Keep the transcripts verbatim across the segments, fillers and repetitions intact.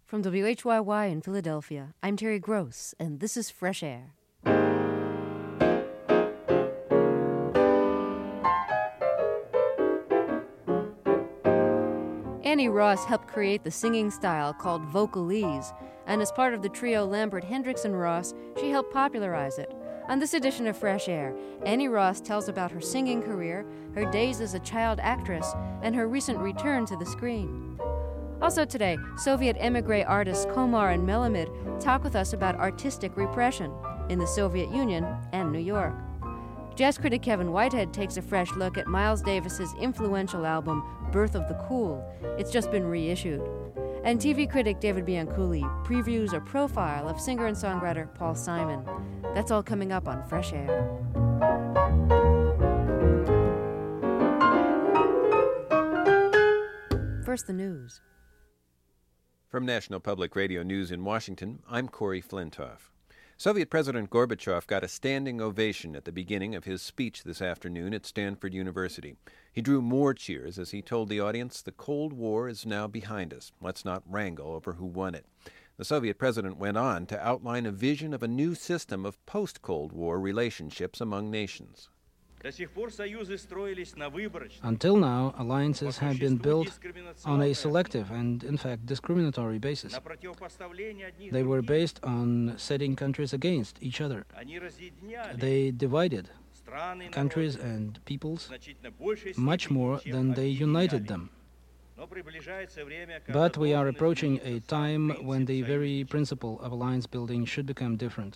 From W H Y Y in Philadelphia, I'm Terry Gross, and this is Fresh Air. Annie Ross helped create the singing style called vocalese, and as part of the trio Lambert, Hendricks, and Ross, she helped popularize it. On this edition of Fresh Air, Annie Ross tells about her singing career, her days as a child actress, and her recent return to the screen. Also today, Soviet emigre artists Komar and Melamed talk with us about artistic repression in the Soviet Union and New York. Jazz critic Kevin Whitehead takes a fresh look at Miles Davis's influential album, Birth of the Cool. It's just been reissued. And T V critic David Bianculli previews a profile of singer and songwriter Paul Simon. That's all coming up on Fresh Air. First, the news. From National Public Radio News in Washington, I'm Corey Flintoff. Soviet President Gorbachev got a standing ovation at the beginning of his speech this afternoon at Stanford University. He drew more cheers as he told the audience the Cold War is now behind us. Let's not wrangle over who won it. The Soviet president went on to outline a vision of a new system of post-Cold War relationships among nations. Until now, alliances have been built on a selective and, in fact, discriminatory basis. They were based on setting countries against each other. They divided countries and peoples much more than they united them. But we are approaching a time when the very principle of alliance building should become different.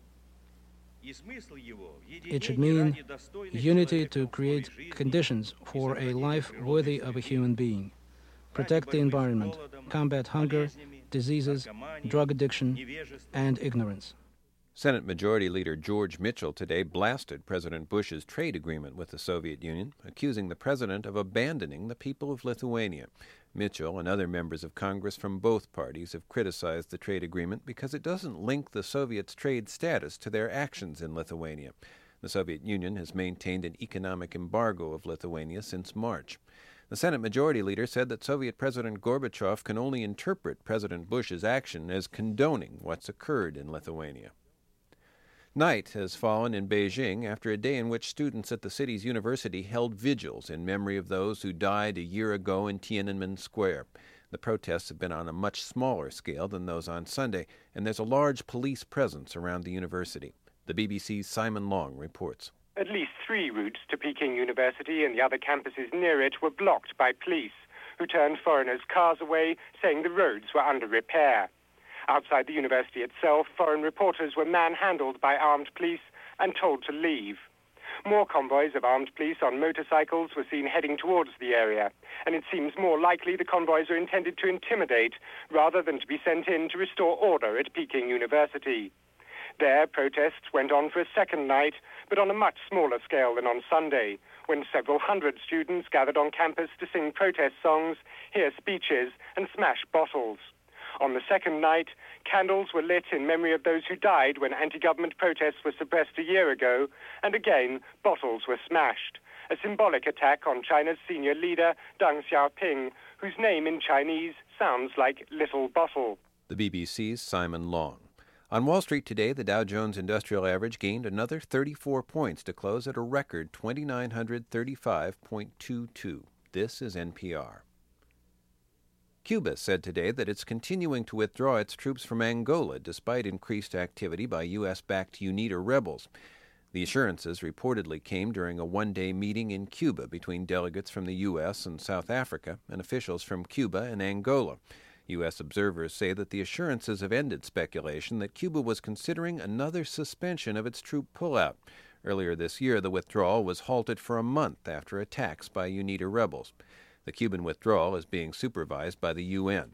It should mean unity to create conditions for a life worthy of a human being, protect the environment, combat hunger, diseases, drug addiction, and ignorance. Senate Majority Leader George Mitchell today blasted President Bush's trade agreement with the Soviet Union, accusing the president of abandoning the people of Lithuania. Mitchell and other members of Congress from both parties have criticized the trade agreement because it doesn't link the Soviets' trade status to their actions in Lithuania. The Soviet Union has maintained an economic embargo of Lithuania since March. The Senate Majority Leader said that Soviet President Gorbachev can only interpret President Bush's action as condoning what's occurred in Lithuania. Night has fallen in Beijing after a day in which students at the city's university held vigils in memory of those who died a year ago in Tiananmen Square. The protests have been on a much smaller scale than those on Sunday, and there's a large police presence around the university. The B B C's Simon Long reports. At least three routes to Peking University and the other campuses near it were blocked by police, who turned foreigners' cars away, saying the roads were under repair. Outside the university itself, foreign reporters were manhandled by armed police and told to leave. More convoys of armed police on motorcycles were seen heading towards the area, and it seems more likely the convoys are intended to intimidate rather than to be sent in to restore order at Peking University. There, protests went on for a second night, but on a much smaller scale than on Sunday, when several hundred students gathered on campus to sing protest songs, hear speeches, and smash bottles. On the second night, candles were lit in memory of those who died when anti-government protests were suppressed a year ago, and again, bottles were smashed. A symbolic attack on China's senior leader, Deng Xiaoping, whose name in Chinese sounds like Little Bottle. The B B C's Simon Long. On Wall Street today, the Dow Jones Industrial Average gained another thirty-four points to close at a record two thousand nine hundred thirty-five point two two. This is N P R. Cuba said today that it's continuing to withdraw its troops from Angola despite increased activity by U S-backed UNITA rebels. The assurances reportedly came during a one-day meeting in Cuba between delegates from the U S and South Africa and officials from Cuba and Angola. U S observers say that the assurances have ended speculation that Cuba was considering another suspension of its troop pullout. Earlier this year, the withdrawal was halted for a month after attacks by UNITA rebels. The Cuban withdrawal is being supervised by the U N.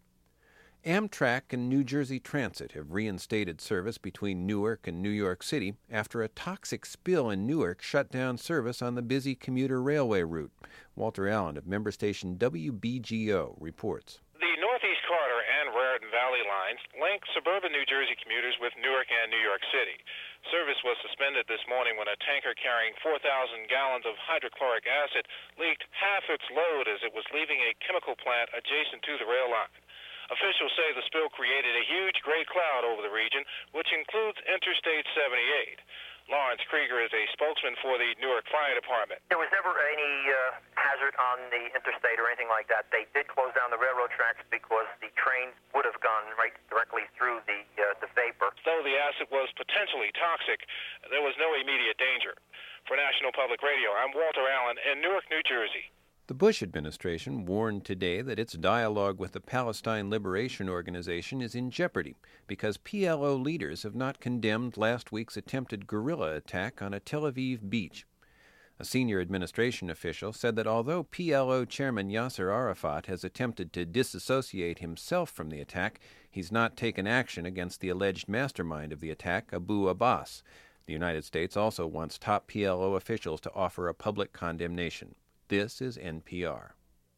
Amtrak and New Jersey Transit have reinstated service between Newark and New York City after a toxic spill in Newark shut down service on the busy commuter railway route. Walter Allen of member station W B G O reports. The Northeast Corridor and Raritan Valley lines link suburban New Jersey commuters with Newark and New York City. Service was suspended this morning when a tanker carrying four thousand gallons of hydrochloric acid leaked half its load as it was leaving a chemical plant adjacent to the rail line. Officials say the spill created a huge gray cloud over the region, which includes Interstate seventy-eight. Lawrence Krieger is a spokesman for the Newark Fire Department. There was never any uh, hazard on the interstate or anything like that. They did close down the railroad tracks because the train would have gone right directly through the uh, the vapor. Though the acid was potentially toxic, there was no immediate danger. For National Public Radio, I'm Walter Allen in Newark, New Jersey. The Bush administration warned today that its dialogue with the Palestine Liberation Organization is in jeopardy because P L O leaders have not condemned last week's attempted guerrilla attack on a Tel Aviv beach. A senior administration official said that although P L O chairman Yasser Arafat has attempted to disassociate himself from the attack, he's not taken action against the alleged mastermind of the attack, Abu Abbas. The United States also wants top P L O officials to offer a public condemnation. This is N P R.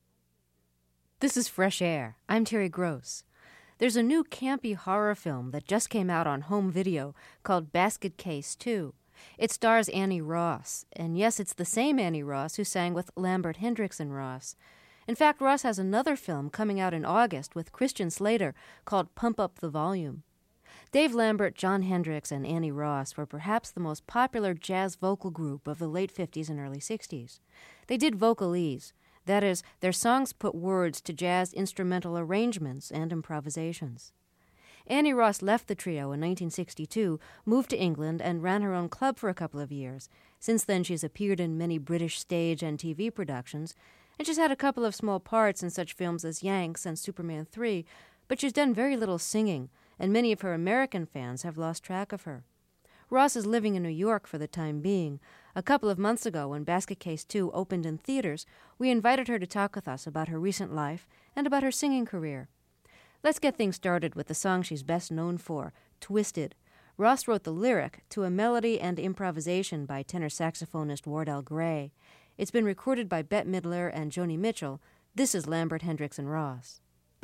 This is Fresh Air. I'm Terry Gross. There's a new campy horror film that just came out on home video called Basket Case two. It stars Annie Ross, and yes, it's the same Annie Ross who sang with Lambert Hendricks and Ross. In fact, Ross has another film coming out in August with Christian Slater called Pump Up the Volume. Dave Lambert, John Hendricks, and Annie Ross were perhaps the most popular jazz vocal group of the late fifties and early sixties. They did vocalese. That is, their songs put words to jazz instrumental arrangements and improvisations. Annie Ross left the trio in nineteen sixty-two, moved to England, and ran her own club for a couple of years. Since then, she's appeared in many British stage and T V productions, and she's had a couple of small parts in such films as Yanks and Superman three, but she's done very little singing, and many of her American fans have lost track of her. Ross is living in New York for the time being. A couple of months ago, when Basket Case two opened in theaters, we invited her to talk with us about her recent life and about her singing career. Let's get things started with the song she's best known for, Twisted. Ross wrote the lyric to a melody and improvisation by tenor saxophonist Wardell Gray. It's been recorded by Bette Midler and Joni Mitchell. This is Lambert, Hendricks, and Ross.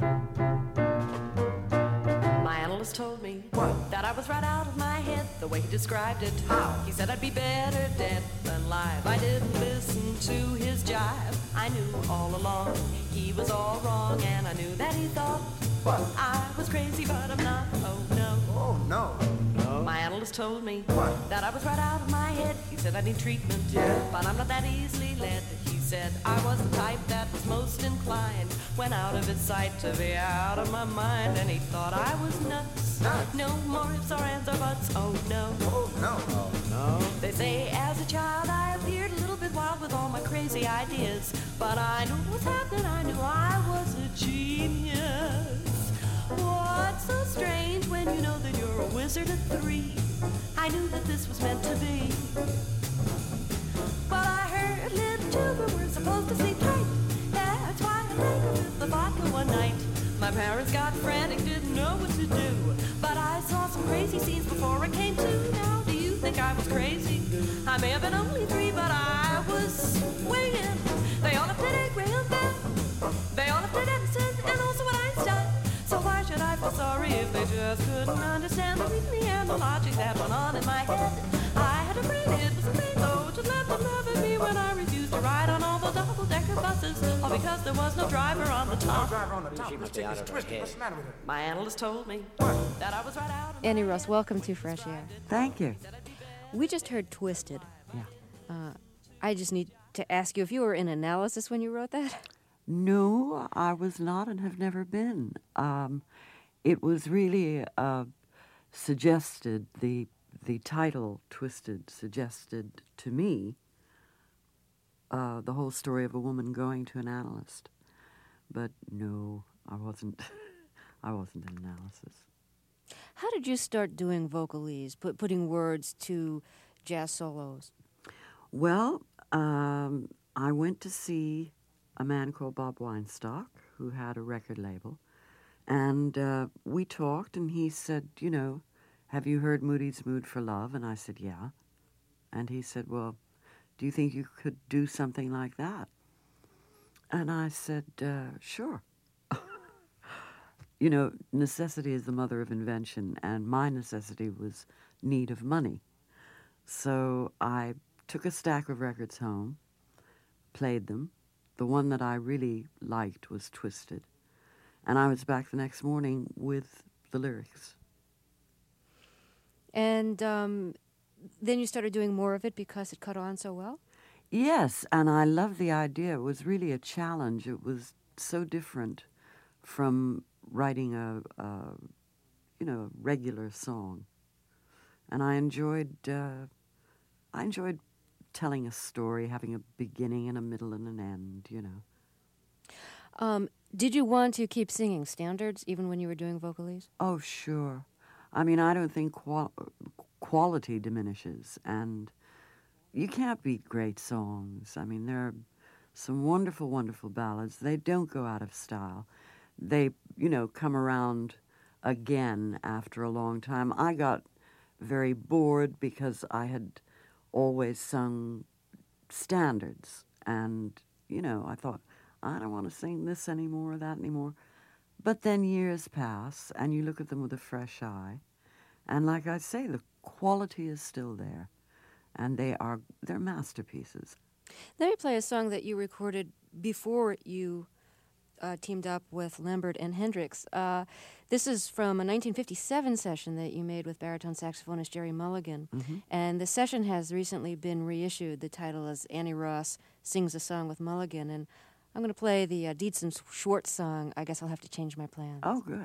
My analyst told me what? That I was right out of my head, the way he described it. How? He said I'd be better dead than live. I didn't listen to his jive. I knew all along he was all wrong, and I knew that he thought what? I was crazy, but I'm not. Oh no. Oh no. No. My analyst told me what? That I was right out of my head. He said I need treatment, yeah, but I'm not that easily led. He said I was the type that was most inclined, when out of his sight, to be out of my mind, and he thought I was nuts. Nuts. No more ifs or ands or buts. Oh no. Oh no. Oh no. They say as a child I appeared a little bit wild with all my crazy ideas, but I knew what was happening. I knew I was a genius. What's so strange when you know that you're a wizard at three? I knew that this was meant to be. But I heard little children were supposed to sleep tight. That's why I drank with the vodka one night. My parents got frantic, didn't know what to do. But I saw some crazy scenes before I came to. Now, do you think I was crazy? I may have been only three, but I was swinging. They all played a Graham Bell. They all played Edison and also an Einstein. So why should I feel sorry if they just couldn't understand the reasoning and the logic that went on in my head? I had a brain, it was a pain, though. Just let them laugh at me when I refused to ride on all the double-decker buses, all because there was no driver on the top. No driver on the top. This chick is twisted. What's the matter with her? My analyst told me what? That I was right out of Annie Ross, welcome to Fresh Air. Thank you. We just heard Twisted. Yeah. Uh, I just need to ask you if you were in analysis when you wrote that? No, I was not and have never been. Um, it was really uh, suggested, the the title, Twisted, suggested to me uh, the whole story of a woman going to an analyst. But no, I wasn't, I wasn't in analysis. How did you start doing vocalese, put, putting words to jazz solos? Well, um, I went to see a man called Bob Weinstock, who had a record label, and uh, we talked, and he said, you know, have you heard Moody's Mood for Love? And I said, yeah. And he said, well, do you think you could do something like that? And I said, uh, sure. You know, necessity is the mother of invention, and my necessity was need of money. So I took a stack of records home, played them. The one that I really liked was Twisted. And I was back the next morning with the lyrics. And um, then you started doing more of it because it caught on so well? Yes, and I love the idea. It was really a challenge. It was so different from writing a, a you know, regular song. And I enjoyed, uh, I enjoyed telling a story, having a beginning and a middle and an end, you know. Um, did you want to keep singing standards even when you were doing vocalese? Oh, sure. I mean, I don't think qual- quality diminishes, and you can't beat great songs. I mean, there are some wonderful, wonderful ballads. They don't go out of style. They, you know, come around again after a long time. I got very bored because I had always sung standards, and, you know, I thought, I don't want to sing this anymore or that anymore. But then years pass, and you look at them with a fresh eye, and like I say, the quality is still there, and they are they're masterpieces. Let me play a song that you recorded before you uh, teamed up with Lambert and Hendricks. Uh, this is from a nineteen fifty-seven session that you made with baritone saxophonist Jerry Mulligan, Mm-hmm. and the session has recently been reissued. The title is Annie Ross Sings a Song with Mulligan, and I'm going to play the uh, Dietz and Schwartz song, I Guess I'll Have to Change My Plans. Oh, good.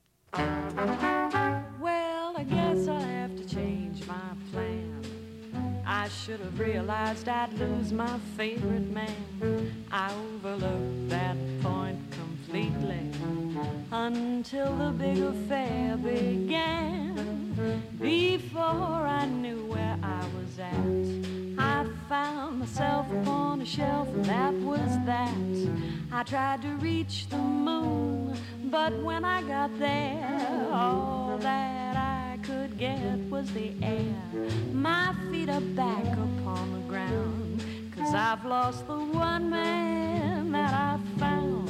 Well, I guess I'll have to change my plan. I should have realized I'd lose my favorite man. I overlooked that point completely until the big affair began. Before I knew where I was at, I found myself upon a shelf, and that was that. I tried to reach the moon, but when I got there, all that I could get was the air. My feet are back upon the ground, 'cause I've lost the one man that I found.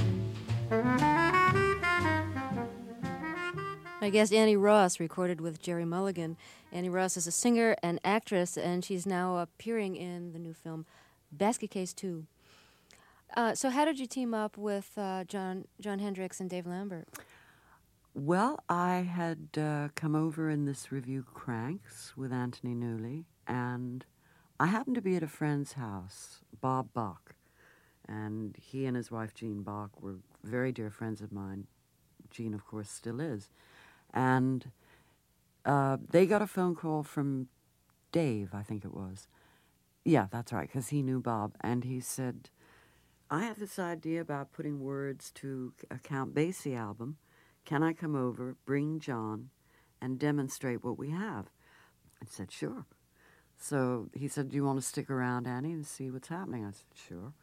My guest Annie Ross recorded with Jerry Mulligan. Annie Ross is a singer and actress, and she's now appearing in the new film Basket Case two. Uh, so how did you team up with uh, John John Hendricks and Dave Lambert? Well, I had uh, come over in this review Cranks with Anthony Newley, and I happened to be at a friend's house, Bob Bach, and he and his wife Jean Bach were very dear friends of mine. Jean, of course, still is. And uh, they got a phone call from Dave, I think it was. Yeah, that's right, because he knew Bob, and he said, I have this idea about putting words to a Count Basie album. Can I come over, bring John, and demonstrate what we have? I said, sure. So he said, do you want to stick around, Annie, and see what's happening? I said, sure.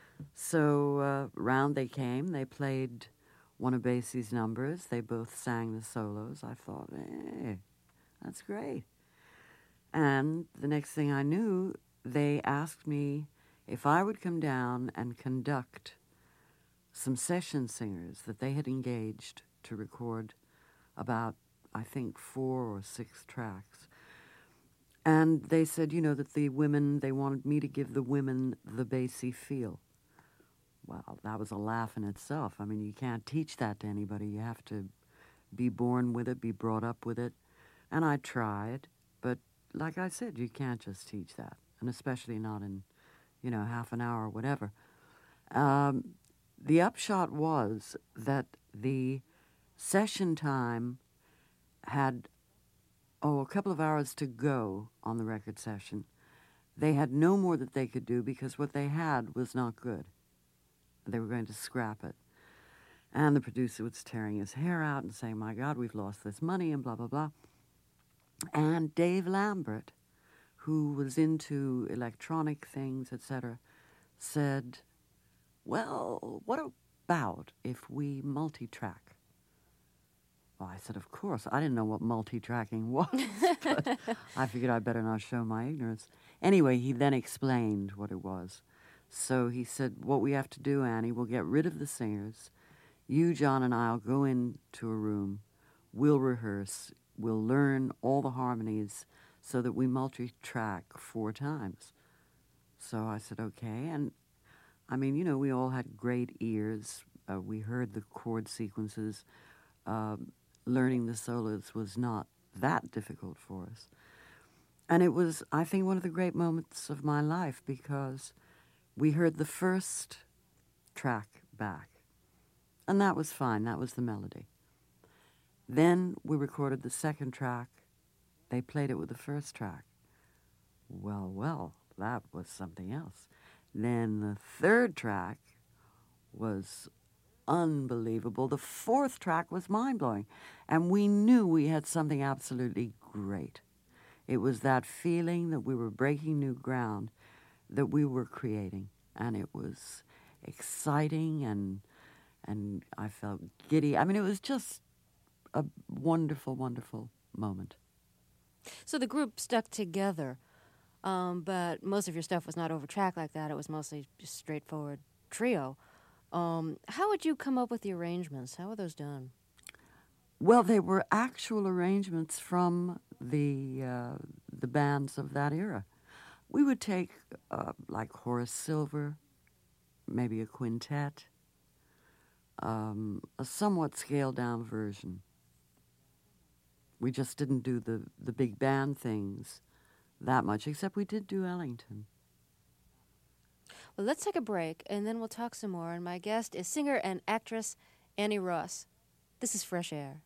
So uh, round they came. They played one of Basie's numbers. They both sang the solos. I thought, hey, that's great. And the next thing I knew, they asked me if I would come down and conduct some session singers that they had engaged to record about, I think, four or six tracks. And they said, you know, that the women, they wanted me to give the women the Basie feel. Well, that was a laugh in itself. I mean, you can't teach that to anybody. You have to be born with it, be brought up with it. And I tried, but like I said, you can't just teach that, and especially not in, you know, half an hour or whatever. Um, the upshot was that the session time had, oh, a couple of hours to go on the record session. They had no more that they could do because what they had was not good. They were going to scrap it. And the producer was tearing his hair out and saying, my God, we've lost this money and blah, blah, blah. And Dave Lambert, who was into electronic things, et cetera, said, well, what about if we multi-track? Well, I said, of course. I didn't know what multi-tracking was, but I figured I'd better not show my ignorance. Anyway, he then explained what it was. So he said, what we have to do, Annie, we'll get rid of the singers. You, John, and I'll go into a room. We'll rehearse. We'll learn all the harmonies so that we multi-track four times. So I said, okay. And, I mean, you know, we all had great ears. Uh, we heard the chord sequences. Uh, learning the solos was not that difficult for us. And it was, I think, one of the great moments of my life because we heard the first track back. And that was fine. That was the melody. Then we recorded the second track. They played it with the first track. Well, well, that was something else. Then the third track was unbelievable. The fourth track was mind-blowing. And we knew we had something absolutely great. It was that feeling that we were breaking new ground that we were creating. And it was exciting, and and I felt giddy. I mean, it was just a wonderful, wonderful moment. So the group stuck together, um, but most of your stuff was not over track like that. It was mostly just straightforward trio. Um, how would you come up with the arrangements? How were those done? Well, they were actual arrangements from the uh, the bands of that era. We would take, uh, like Horace Silver, maybe a quintet, um, a somewhat scaled-down version. We just didn't do the, the big band things that much, except we did do Ellington. Well, let's take a break, and then we'll talk some more. And my guest is singer and actress Annie Ross. This is Fresh Air.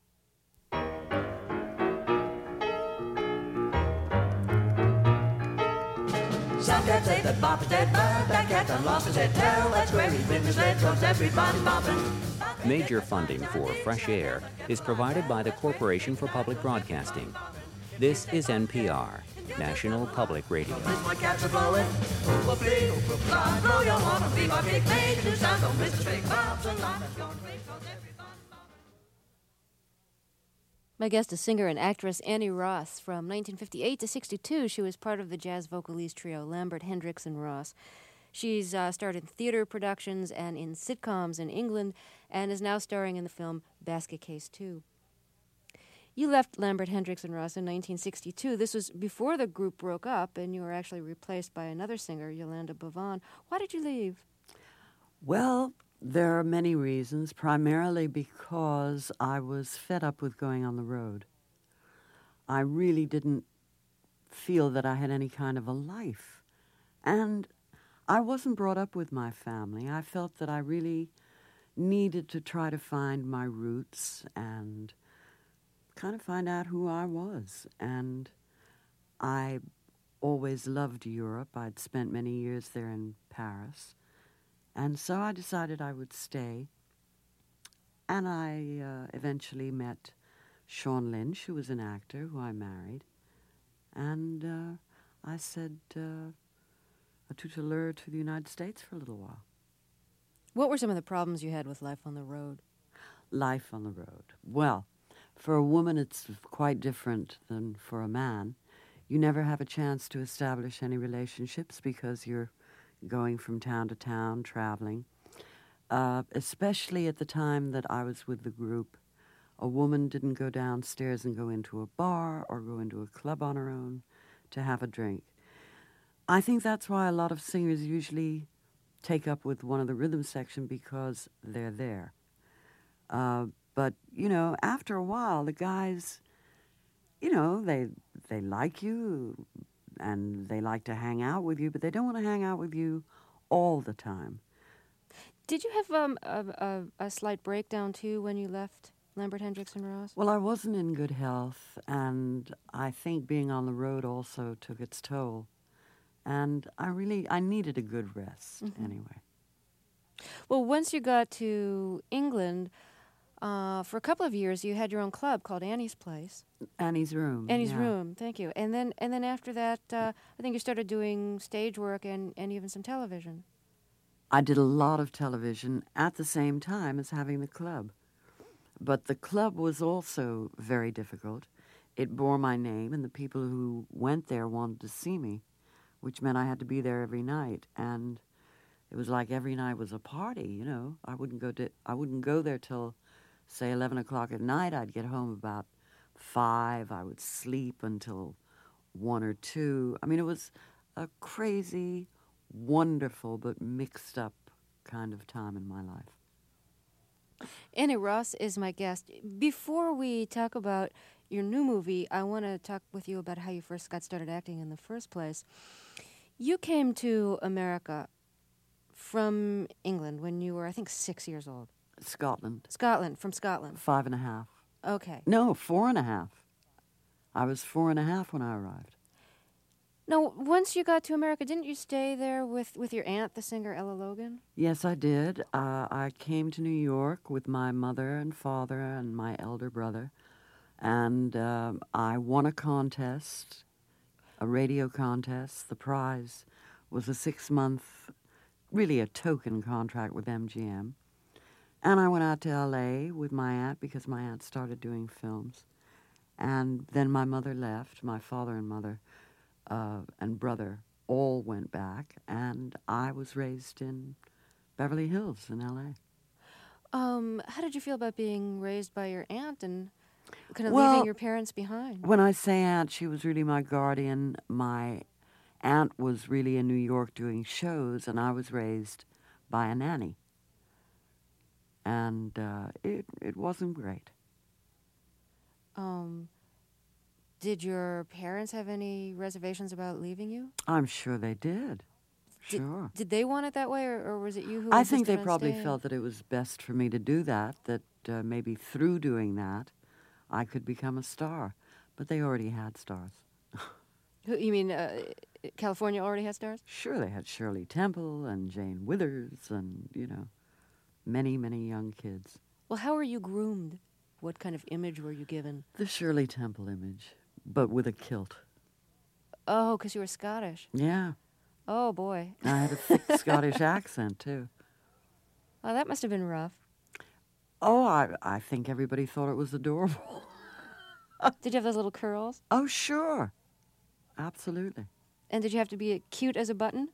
Some cats say that Bop is dead, but that cat done lost his head. Tell that's where he's been misled, cause everybody's bopping. Major funding for Fresh Air is provided by the Corporation for Public Broadcasting. This is N P R, National Public Radio. This my cats are blowing. Oop, big, oop, fly, blow your horn and be my big mate. Do sound on Mister Big Bob's and life is going to be cause everybody's bopping. My guest is singer and actress Annie Ross. From nineteen fifty-eight to sixty-two, she was part of the jazz vocalese trio Lambert, Hendricks, and Ross. She's uh, starred in theater productions and in sitcoms in England, and is now starring in the film Basket Case two. You left Lambert, Hendricks, and Ross in nineteen sixty-two. This was before the group broke up, and you were actually replaced by another singer, Yolanda Bavon. Why did you leave? Well, there are many reasons, primarily because I was fed up with going on the road. I really didn't feel that I had any kind of a life. And I wasn't brought up with my family. I felt that I really needed to try to find my roots and kind of find out who I was. And I always loved Europe. I'd spent many years there in Paris. And so I decided I would stay. And I uh, eventually met Sean Lynch, who was an actor who I married. And uh, I said uh, a tuteleur to the United States for a little while. What were some of the problems you had with life on the road? Life on the road. Well, for a woman, it's quite different than for a man. You never have a chance to establish any relationships because you're going from town to town, traveling. Uh, especially at the time that I was with the group, a woman didn't go downstairs and go into a bar or go into a club on her own to have a drink. I think that's why a lot of singers usually take up with one of the rhythm section because they're there. Uh, but, you know, after a while, the guys, you know, they they like you, and they like to hang out with you, but they don't want to hang out with you all the time. Did you have um, a, a, a slight breakdown, too, when you left Lambert, Hendricks, and Ross? Well, I wasn't in good health, and I think being on the road also took its toll. And I really, I needed a good rest, mm-hmm. anyway. Well, once you got to England, uh, for a couple of years, you had your own club called Annie's Place. Annie's Room. Annie's yeah. Room, thank you. And then and then after that, uh, I think you started doing stage work and, and even some television. I did a lot of television at the same time as having the club. But the club was also very difficult. It bore my name, and the people who went there wanted to see me, which meant I had to be there every night. And it was like every night was a party, you know. I wouldn't go to, I wouldn't go there till, say, eleven o'clock at night. I'd get home about five. I would sleep until one or two. I mean, it was a crazy, wonderful, but mixed up kind of time in my life. Annie Ross is my guest. Before we talk about your new movie, I want to talk with you about how you first got started acting in the first place. You came to America from England when you were, I think, six years old. Scotland. Scotland, from Scotland. Five and a half. Okay. No, four and a half. I was four and a half when I arrived. Now, once you got to America, didn't you stay there with, with your aunt, the singer Ella Logan? Yes, I did. Uh, I came to New York with my mother and father and my elder brother, and um, I won a contest, a radio contest. The prize was a six-month, really a token contract with M G M. And I went out to L A with my aunt because my aunt started doing films. And then my mother left, my father and mother uh, and brother all went back, and I was raised in Beverly Hills in L A. Um, how did you feel about being raised by your aunt and kind of Well, leaving your parents behind? When I say aunt, she was really my guardian. My aunt was really in New York doing shows, and I was raised by a nanny. And uh, it it wasn't great. Um, did your parents have any reservations about leaving you? I'm sure they did. Did, Sure. Did they want it that way, or, or was it you who I think they insisted on probably staying? felt that it was best for me to do that, that uh, maybe through doing that, I could become a star. But they already had stars. Who, you mean uh, California already has stars? Sure, they had Shirley Temple and Jane Withers and, you know, many, many young kids. Well, how were you groomed? What kind of image were you given? The Shirley Temple image, but with a kilt. Oh, because you were Scottish. Yeah. Oh, boy. I had a thick Scottish accent, too. Well, that must have been rough. Oh, I, I think everybody thought it was adorable. Did you have those little curls? Oh, sure. Absolutely. And did you have to be cute as a button?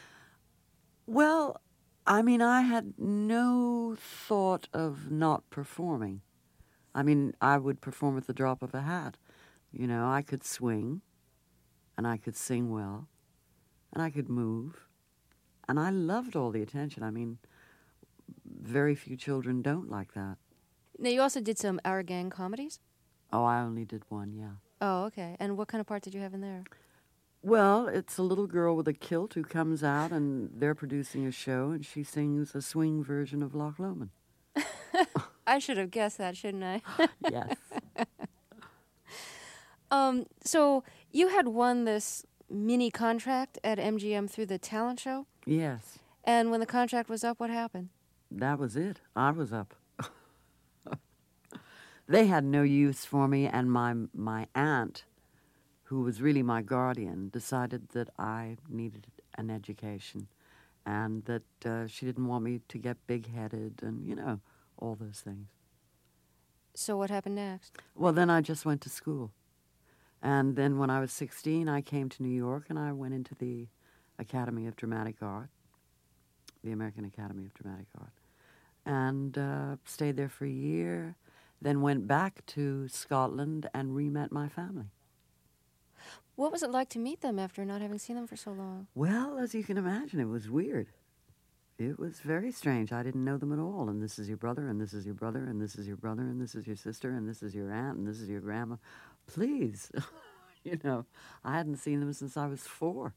Well, I mean, I had no thought of not performing. I mean, I would perform at the drop of a hat. You know, I could swing, and I could sing well, and I could move, and I loved all the attention. I mean, very few children don't like that. Now, you also did some Our Gang comedies? Oh, I only did one, yeah. Oh, okay. And what kind of part did you have in there? Well, it's a little girl with a kilt who comes out, and they're producing a show, and she sings a swing version of Loch Lomond. I should have guessed that, shouldn't I? Yes. um, so you had won this mini contract at M G M through the talent show? Yes. And when the contract was up, what happened? That was it. I was up. They had no use for me, and my my aunt, who was really my guardian, decided that I needed an education, and that uh, she didn't want me to get big-headed and, you know, all those things. So what happened next? Well, then I just went to school. And then when I was sixteen, I came to New York, and I went into the Academy of Dramatic Art, the American Academy of Dramatic Art, and uh, stayed there for a year, then went back to Scotland and re-met my family. What was it like to meet them after not having seen them for so long? Well, as you can imagine, it was weird. It was very strange. I didn't know them at all. And this is your brother, and this is your brother, and this is your brother, and this is your sister, and this is your aunt, and this is your grandma. Please. You know, I hadn't seen them since I was four.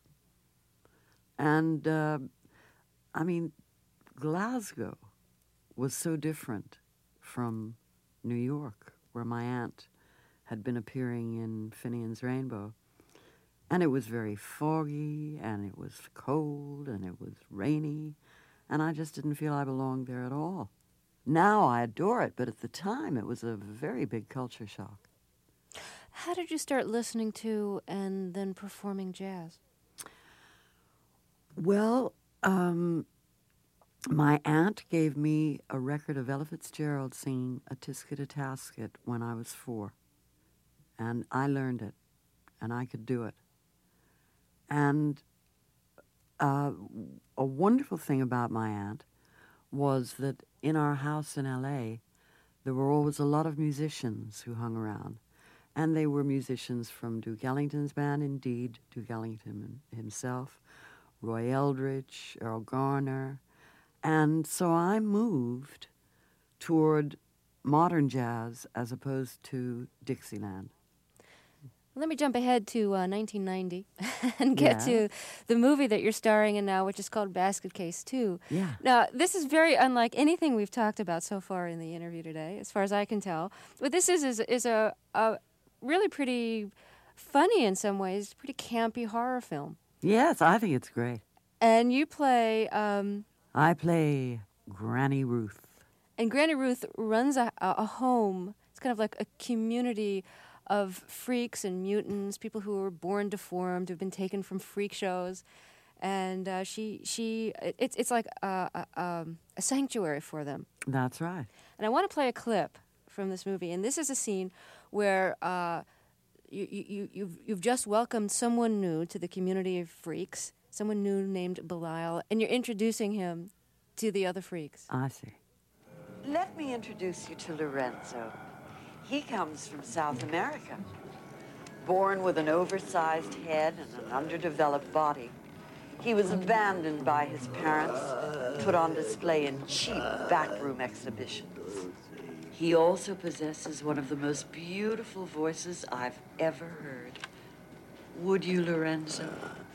And, uh, I mean, Glasgow was so different from New York, where my aunt had been appearing in Finian's Rainbow. And it was very foggy, and it was cold, and it was rainy, and I just didn't feel I belonged there at all. Now I adore it, but at the time it was a very big culture shock. How did you start listening to and then performing jazz? Well, um, my aunt gave me a record of Ella Fitzgerald singing A Tisket a Tasket when I was four. And I learned it, and I could do it. And uh, a wonderful thing about my aunt was that in our house in L A, there were always a lot of musicians who hung around. And they were musicians from Duke Ellington's band, indeed, Duke Ellington himself, Roy Eldridge, Earl Garner. And so I moved toward modern jazz as opposed to Dixieland. Let me jump ahead to uh, nineteen ninety and get yeah. to the movie that you're starring in now, which is called Basket Case two. Yeah. Now, this is very unlike anything we've talked about so far in the interview today, as far as I can tell. What this is is, is a, a really pretty funny in some ways, pretty campy horror film. Yes, I think it's great. And you play... Um, I play Granny Ruth. And Granny Ruth runs a, a home. It's kind of like a community of freaks and mutants, people who were born deformed, who've been taken from freak shows, and uh, she she it's it's like a, a, um, a sanctuary for them. That's right. And I want to play a clip from this movie, and this is a scene where uh, you you you've you've just welcomed someone new to the community of freaks, someone new named Belial, and you're introducing him to the other freaks. I see. Let me introduce you to Lorenzo. He comes from South America, born with an oversized head and an underdeveloped body. He was abandoned by his parents, put on display in cheap backroom exhibitions. He also possesses one of the most beautiful voices I've ever heard. Would you, Lorenzo?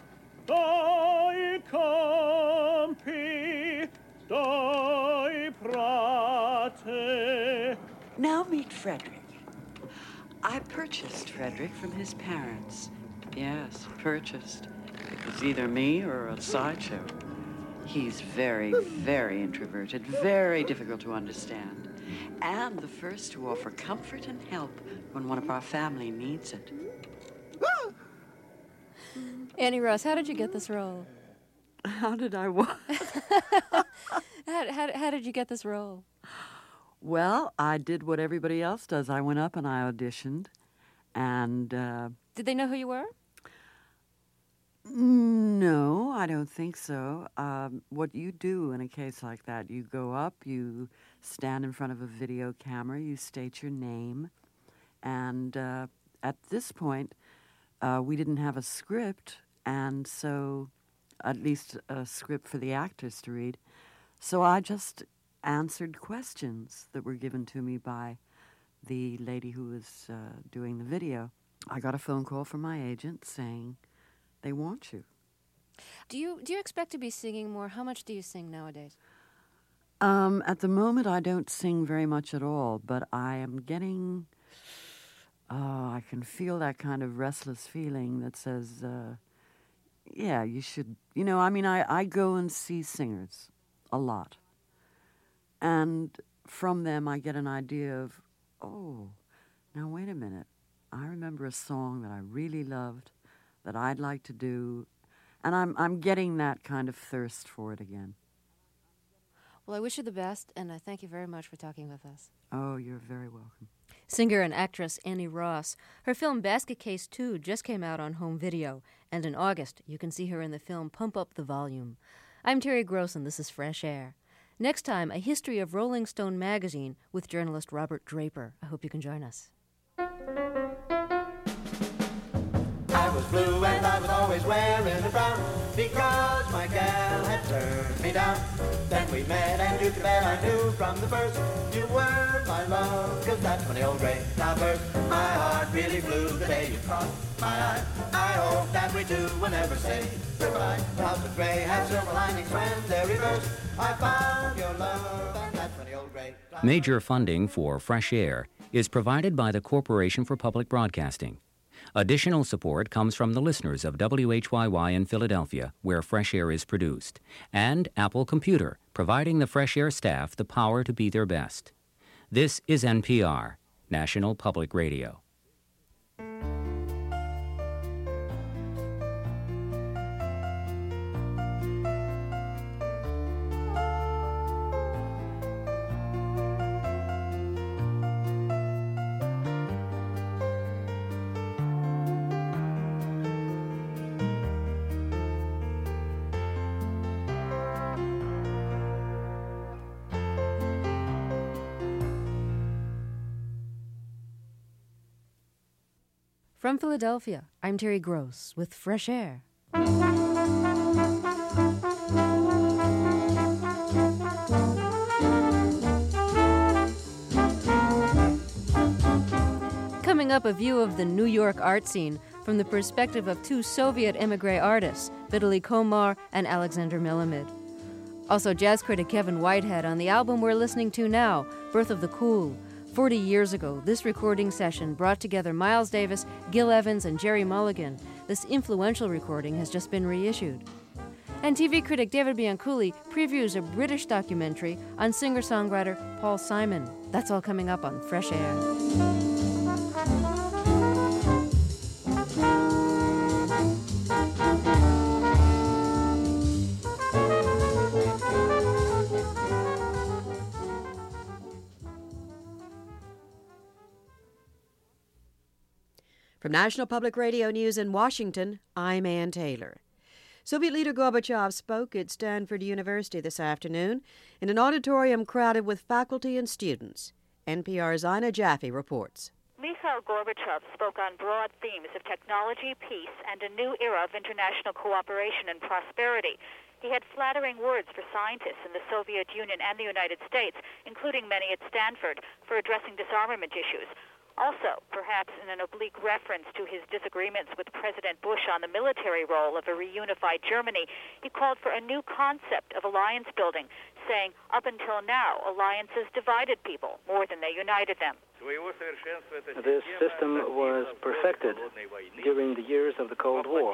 Dai campi, dai prate. Now meet Frederick. I purchased Frederick from his parents. Yes, purchased. It was either me or a sideshow. He's very, very introverted, very difficult to understand, and the first to offer comfort and help when one of our family needs it. Annie Ross, how did you get this role? How did I what? how, how, how did you get this role? Well, I did what everybody else does. I went up and I auditioned, and... Uh, did they know who you were? No, I don't think so. Um, what you do in a case like that, you go up, you stand in front of a video camera, you state your name, and uh, at this point, uh, we didn't have a script, and so, at least a script for the actors to read, so I just answered questions that were given to me by the lady who was uh, doing the video. I got a phone call from my agent saying, they want you. Do you do you expect to be singing more? How much do you sing nowadays? Um, at the moment, I don't sing very much at all, but I am getting... Oh, I can feel that kind of restless feeling that says, uh, yeah, you should... You know, I mean, I, I go and see singers a lot. And from them, I get an idea of, oh, now wait a minute. I remember a song that I really loved that I'd like to do, and I'm I'm getting that kind of thirst for it again. Well, I wish you the best, and I thank you very much for talking with us. Oh, you're very welcome. Singer and actress Annie Ross. Her film Basket Case two just came out on home video, and in August you can see her in the film Pump Up the Volume. I'm Terry Gross, and this is Fresh Air. Next time, a history of Rolling Stone magazine with journalist Robert Draper. I hope you can join us. I was blue and I was always wearing a brown because my gal had turned me down. Then we met and you could bet I knew from the first you were my love, cause that's when the old gray cloud burst. My heart really flew the day you crossed my eye. I hope that we two will never say goodbye. Clouds of gray have silver linings when they're reversed. I found your love and that's when the old gray cloud... Major funding for Fresh Air is provided by the Corporation for Public Broadcasting. Additional support comes from the listeners of W H Y Y in Philadelphia, where Fresh Air is produced, and Apple Computer, providing the Fresh Air staff the power to be their best. This is N P R, National Public Radio. From Philadelphia, I'm Terry Gross with Fresh Air. Coming up, a view of the New York art scene from the perspective of two Soviet emigre artists, Vitaly Komar and Alexander Milamid. Also, jazz critic Kevin Whitehead on the album we're listening to now, Birth of the Cool. Forty years ago, this recording session brought together Miles Davis, Gil Evans, and Jerry Mulligan. This influential recording has just been reissued. And T V critic David Bianculli previews a British documentary on singer-songwriter Paul Simon. That's all coming up on Fresh Air. From National Public Radio News in Washington, I'm Ann Taylor. Soviet leader Gorbachev spoke at Stanford University this afternoon in an auditorium crowded with faculty and students. N P R's Ina Jaffe reports. Mikhail Gorbachev spoke on broad themes of technology, peace, and a new era of international cooperation and prosperity. He had flattering words for scientists in the Soviet Union and the United States, including many at Stanford, for addressing disarmament issues. Also, perhaps in an oblique reference to his disagreements with President Bush on the military role of a reunified Germany, he called for a new concept of alliance building, saying, up until now, alliances divided people more than they united them. This system was perfected during the years of the Cold War,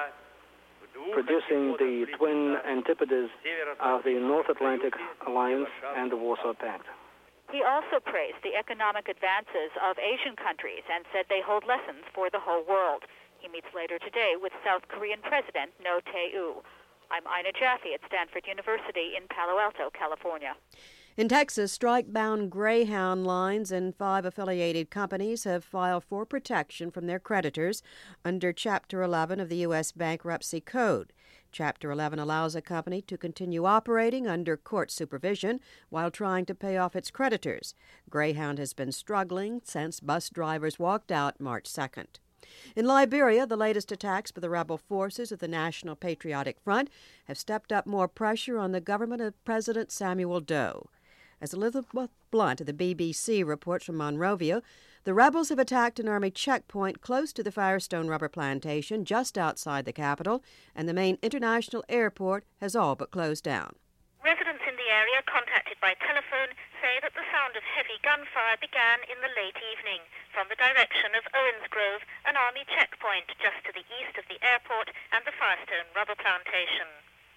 producing the twin antipodes of the North Atlantic Alliance and the Warsaw Pact. He also praised the economic advances of Asian countries and said they hold lessons for the whole world. He meets later today with South Korean President Roh Tae-woo. I'm Ina Jaffe at Stanford University in Palo Alto, California. In Texas, strike-bound Greyhound lines and five affiliated companies have filed for protection from their creditors under Chapter eleven of the U S Bankruptcy Code. Chapter eleven allows a company to continue operating under court supervision while trying to pay off its creditors. Greyhound has been struggling since bus drivers walked out March second. In Liberia, the latest attacks by the rebel forces of the National Patriotic Front have stepped up more pressure on the government of President Samuel Doe. As Elizabeth Blunt of the B B C reports from Monrovia, the rebels have attacked an army checkpoint close to the Firestone rubber plantation just outside the capital, and the main international airport has all but closed down. Residents in the area contacted by telephone say that the sound of heavy gunfire began in the late evening from the direction of Owens Grove, an army checkpoint just to the east of the airport and the Firestone rubber plantation.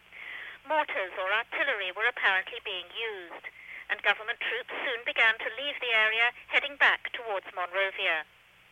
Mortars or artillery were apparently being used, and government troops soon began to leave the area, heading back towards Monrovia.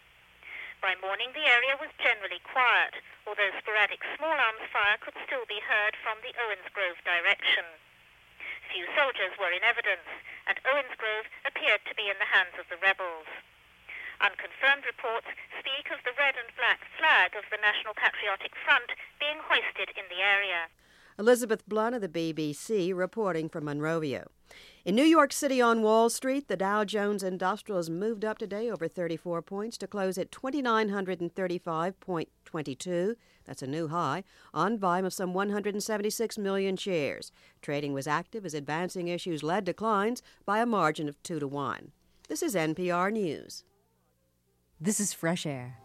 By morning, the area was generally quiet, although sporadic small arms fire could still be heard from the Owens Grove direction. Few soldiers were in evidence, and Owens Grove appeared to be in the hands of the rebels. Unconfirmed reports speak of the red and black flag of the National Patriotic Front being hoisted in the area. Elizabeth Blunt of the B B C reporting from Monrovia. In New York City on Wall Street, the Dow Jones Industrial has moved up today over thirty-four points to close at two thousand nine hundred thirty-five point two two. That's a new high, on volume of some one hundred seventy-six million shares. Trading was active as advancing issues led declines by a margin of two to one. This is N P R News. This is Fresh Air.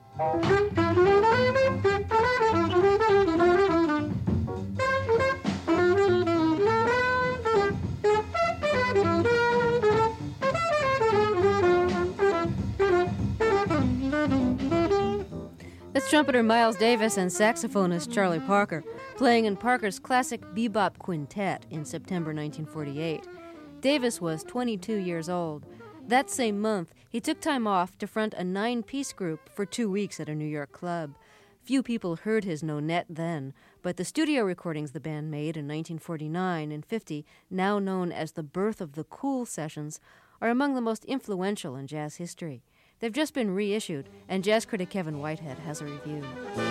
That's trumpeter Miles Davis and saxophonist Charlie Parker, playing in Parker's classic bebop quintet in September nineteen forty-eight. Davis was twenty-two years old. That same month, he took time off to front a nine-piece group for two weeks at a New York club. Few people heard his nonet then, but the studio recordings the band made in nineteen forty-nine and fifty, now known as the Birth of the Cool sessions, are among the most influential in jazz history. They've just been reissued, and jazz critic Kevin Whitehead has a review.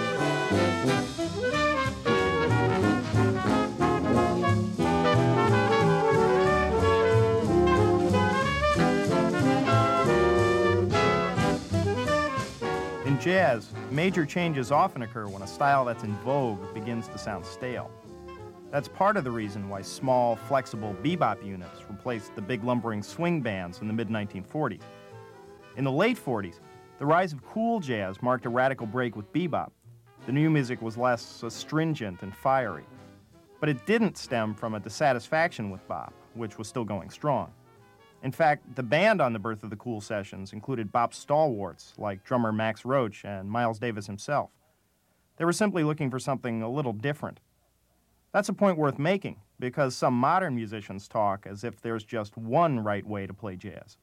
In jazz, major changes often occur when a style that's in vogue begins to sound stale. That's part of the reason why small, flexible bebop units replaced the big lumbering swing bands in the mid nineteen forties. In the late forties, The rise of cool jazz marked a radical break with bebop. The new music was less astringent and fiery. But it didn't stem from a dissatisfaction with bop, which was still going strong. In fact, the band on the Birth of the Cool sessions included bop stalwarts like drummer Max Roach and Miles Davis himself. They were simply looking for something a little different. That's a point worth making, because some modern musicians talk as if there's just one right way to play jazz.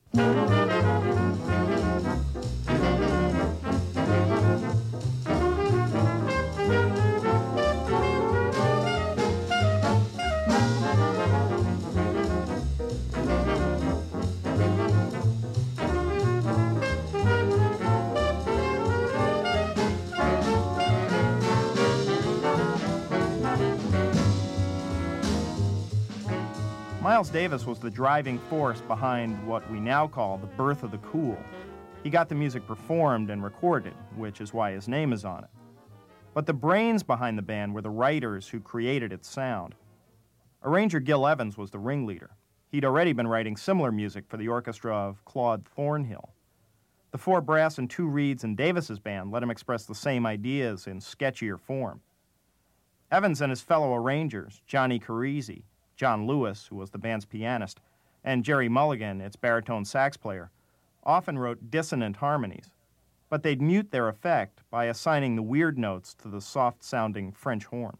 Miles Davis was the driving force behind what we now call the birth of the cool. He got the music performed and recorded, which is why his name is on it. But the brains behind the band were the writers who created its sound. Arranger Gil Evans was the ringleader. He'd already been writing similar music for the orchestra of Claude Thornhill. The four brass and two reeds in Davis's band let him express the same ideas in sketchier form. Evans and his fellow arrangers, Johnny Carisi, John Lewis, who was the band's pianist, and Jerry Mulligan, its baritone sax player, often wrote dissonant harmonies, but they'd mute their effect by assigning the weird notes to the soft-sounding French horn.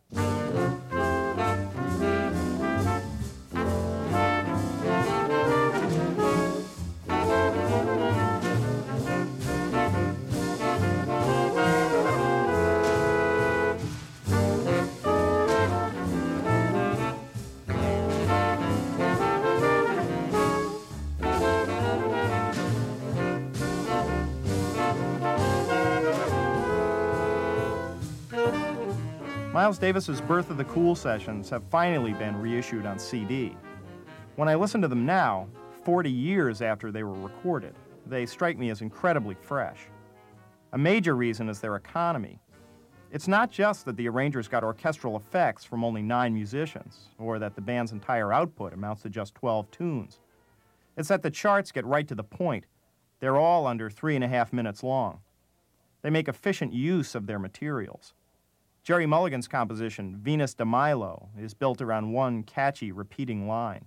Miles Davis's Birth of the Cool sessions have finally been reissued on C D. When I listen to them now, forty years after they were recorded, they strike me as incredibly fresh. A major reason is their economy. It's not just that the arrangers got orchestral effects from only nine musicians, or that the band's entire output amounts to just twelve tunes. It's that the charts get right to the point. They're all under three and a half minutes long. They make efficient use of their materials. Jerry Mulligan's composition, Venus de Milo, is built around one catchy, repeating line.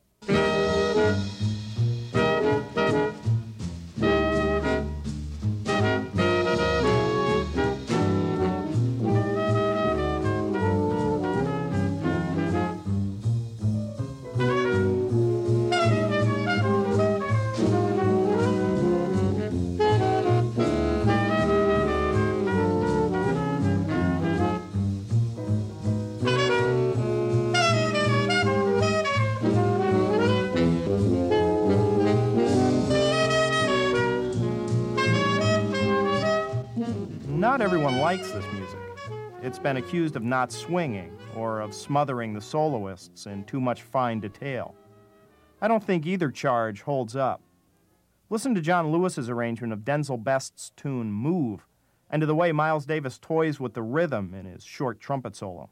Not everyone likes this music. It's been accused of not swinging or of smothering the soloists in too much fine detail. I don't think either charge holds up. Listen to John Lewis's arrangement of Denzel Best's tune Move, and to the way Miles Davis toys with the rhythm in his short trumpet solo.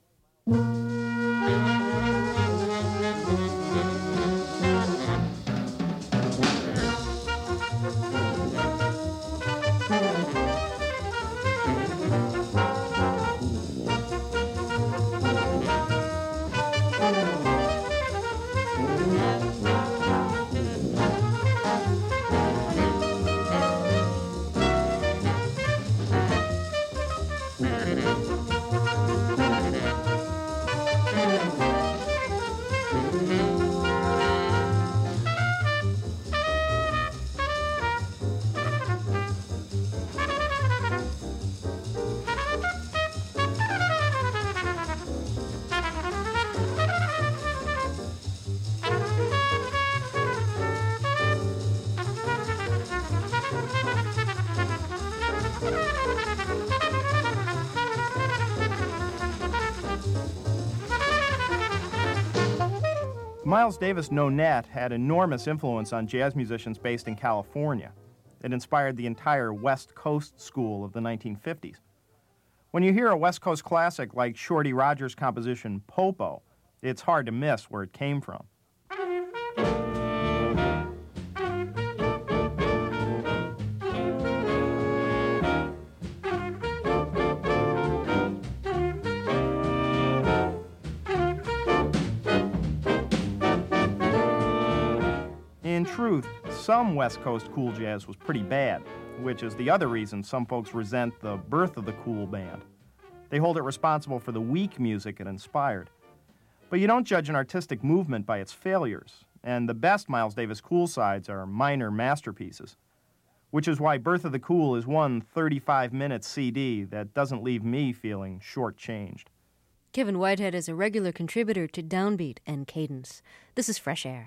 Miles Davis' Nonet had enormous influence on jazz musicians based in California. It inspired the entire West Coast school of the nineteen fifties. When you hear a West Coast classic like Shorty Rogers' composition Popo, it's hard to miss where it came from. in truth, some West Coast cool jazz was pretty bad, which is the other reason some folks resent the birth of the cool band. They hold it responsible for the weak music it inspired. But you don't judge an artistic movement by its failures, and the best Miles Davis cool sides are minor masterpieces, which is why Birth of the Cool is one thirty-five minute C D that doesn't leave me feeling shortchanged. Kevin Whitehead is a regular contributor to Downbeat and Cadence. This is Fresh Air.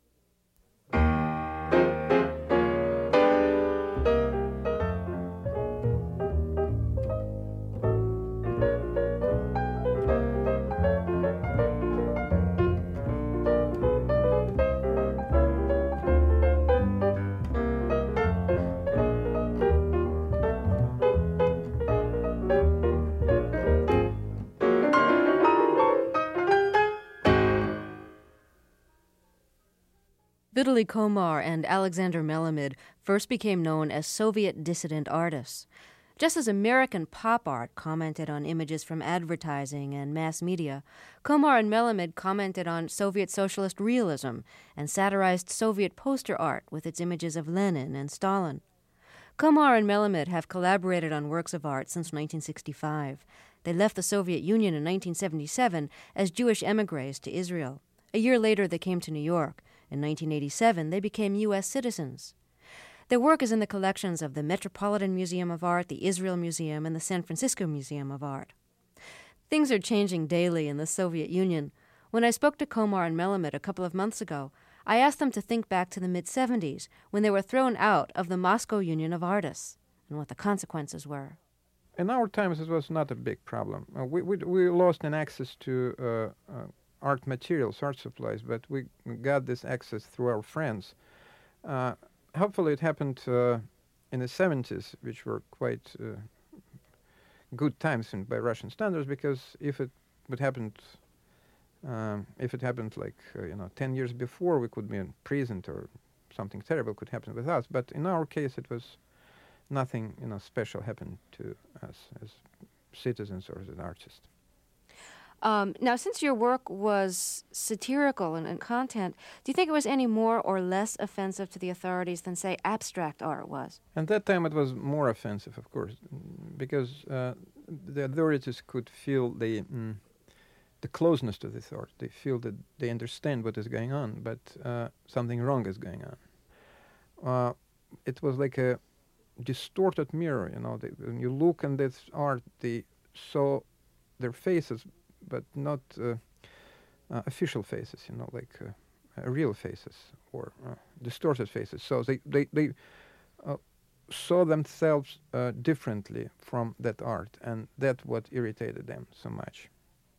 Vitaly Komar and Alexander Melamid first became known as Soviet dissident artists. Just as American pop art commented on images from advertising and mass media, Komar and Melamid commented on Soviet socialist realism and satirized Soviet poster art with its images of Lenin and Stalin. Komar and Melamid have collaborated on works of art since nineteen sixty-five. They left the Soviet Union in nineteen seventy-seven as Jewish emigres to Israel. A year later, they came to New York. In nineteen eighty-seven, they became U S citizens. Their work is in the collections of the Metropolitan Museum of Art, the Israel Museum, and the San Francisco Museum of Art. Things are changing daily in the Soviet Union. When I spoke to Komar and Melamid a couple of months ago, I asked them to think back to the mid-seventies, when they were thrown out of the Moscow Union of Artists, and what the consequences were. In our times, it was not a big problem. Uh, we, we, we lost an access to uh, uh, art materials, art supplies, but we got this access through our friends. Uh, hopefully it happened uh, in the seventies, which were quite uh, good times in, by Russian standards, because if it would happen, um, if it happened like, uh, you know, ten years before, we could be imprisoned or something terrible could happen with us. But in our case, it was nothing, you know, special happened to us as citizens or as an artist. Um, now, since your work was satirical in, in content, do you think it was any more or less offensive to the authorities than, say, abstract art was? At that time, it was more offensive, of course, because uh, the authorities could feel the mm, the closeness to this art. They feel that they understand what is going on, but uh, something wrong is going on. Uh, it was like a distorted mirror, you know. They, when you look at this art, they saw their faces, but not uh, uh, official faces, you know, like uh, uh, real faces or uh, distorted faces. So they they, they uh, saw themselves uh, differently from that art, and that's what irritated them so much.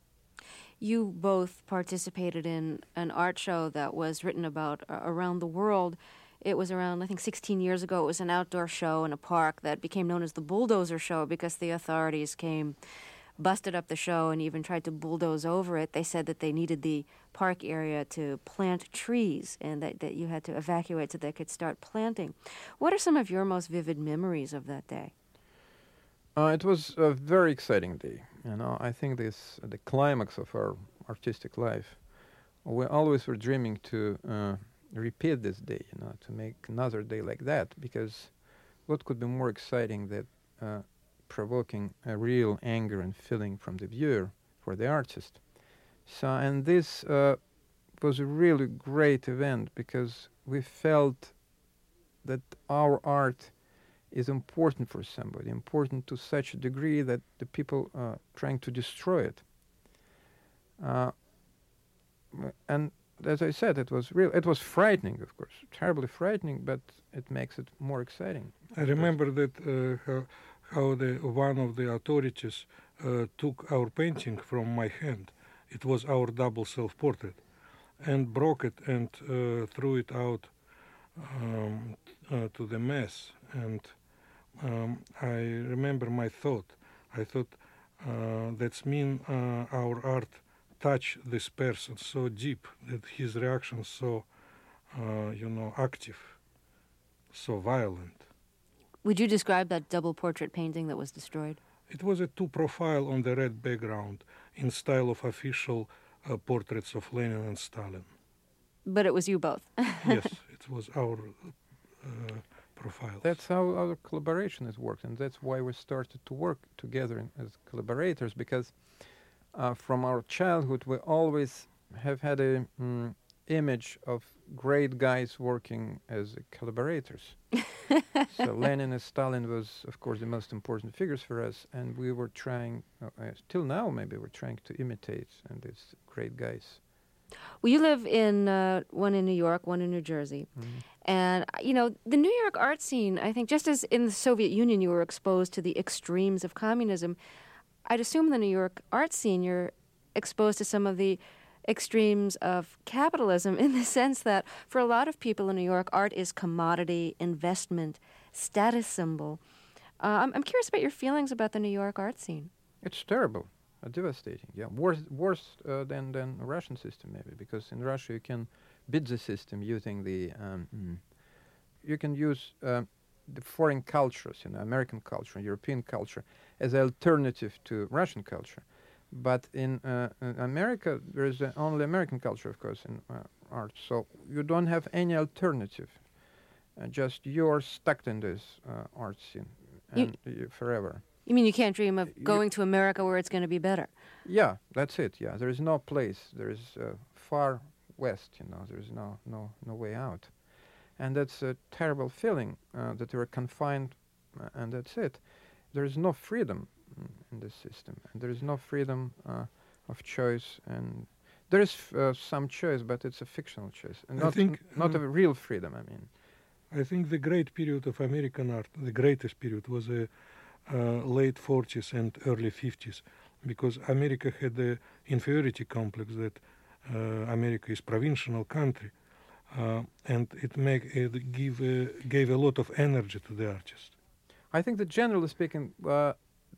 You both participated in an art show that was written about uh, around the world. It was around, I think, sixteen years ago. It was an outdoor show in a park that became known as the Bulldozer Show because the authorities came, busted up the show, and even tried to bulldoze over it. They said that they needed the park area to plant trees and that, that you had to evacuate so they could start planting. What are some of your most vivid memories of that day? Uh, it was a very exciting day. You know, I think this uh, the climax of our artistic life. We always were dreaming to uh, repeat this day, you know, to make another day like that, because what could be more exciting than uh, provoking a real anger and feeling from the viewer for the artist. So, and this uh, was a really great event because we felt that our art is important for somebody, important to such a degree that the people are uh, trying to destroy it. Uh, and as I said, it was real. It was frightening, of course, terribly frightening, but it makes it more exciting. I remember that uh, how, how the one of the authorities uh, took our painting from my hand. It was our double self-portrait, and broke it and uh, threw it out um, uh, to the mass. And um, I remember my thought. I thought uh, that's mean uh, our art touch this person so deep that his reaction so, uh, you know, active, so violent. Would you describe that double portrait painting that was destroyed? It was a two-profile on the red background in style of official uh, portraits of Lenin and Stalin. But it was you both. Yes, it It was our uh, profile. That's how our collaboration has worked, and that's why we started to work together in, as collaborators, because uh, from our childhood we always have had a mm, image of great guys working as collaborators. So Lenin and Stalin was, of course, the most important figures for us, and we were trying, uh, uh, till now maybe, we're trying to imitate and these great guys. Well, you live in, uh, one in New York, one in New Jersey. Mm-hmm. And, you know, the New York art scene, I think, just as in the Soviet Union you were exposed to the extremes of communism, I'd assume the New York art scene you're exposed to some of the extremes of capitalism, in the sense that for a lot of people in New York, art is commodity, investment, status symbol. Uh, I'm, I'm curious about your feelings about the New York art scene. It's terrible, uh, devastating, yeah. Worse, worse uh, than, than the Russian system, maybe, because in Russia you can beat the system using the... Um, mm, you can use uh, the foreign cultures, you know, American culture, European culture, as an alternative to Russian culture. But in, uh, in America, there is uh, only American culture, of course, in uh, art. So you don't have any alternative. Uh, just you're stuck in this uh, art scene and you, you forever. You mean you can't dream of going you, to America where it's going to be better? Yeah, that's it. Yeah, there is no place. There is uh, far west. You know, there is no no no way out, and that's a terrible feeling uh, that you are confined, uh, and that's it. There is no freedom in this system, and there is no freedom uh, of choice, and there is uh, some choice, but it's a fictional choice, and I not think, n- not uh, a real freedom. I mean, I think the great period of American art, the greatest period, was the uh, late forties and early fifties, because America had the inferiority complex that uh, America is provincial country, uh, and it make it give uh, gave a lot of energy to the artist. I think that generally speaking, uh,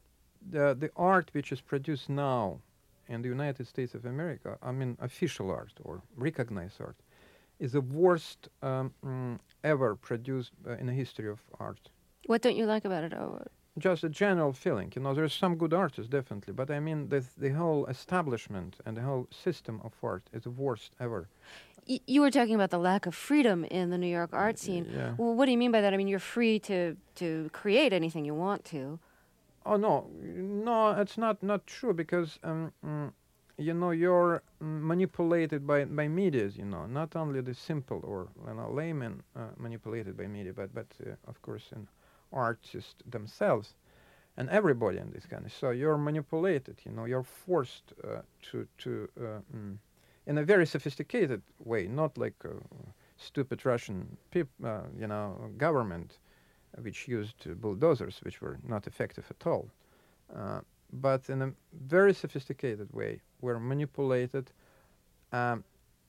the the art which is produced now in the United States of America, I mean official art or recognized art, is the worst um, mm, ever produced uh, in the history of art. What don't you like about it? Oh. Just a general feeling, you know, there's some good artists, definitely, but I mean the the whole establishment and the whole system of art is the worst ever. Y- you were talking about the lack of freedom in the New York art scene. Yeah. Well, what do you mean by that? I mean, you're free to, to create anything you want to. Oh, no, no, it's not, not true, because, um, mm, you know, you're mm, manipulated by, by medias, you know, not only the simple or, you know, laymen uh, manipulated by media, but, but uh, of course, in artists themselves and everybody in this kind of. So you're manipulated, you know, you're forced uh, to, to uh, mm, in a very sophisticated way, not like uh, stupid Russian peop- uh, you know, government, which used uh, bulldozers, which were not effective at all. Uh, but in a very sophisticated way, we're manipulated um,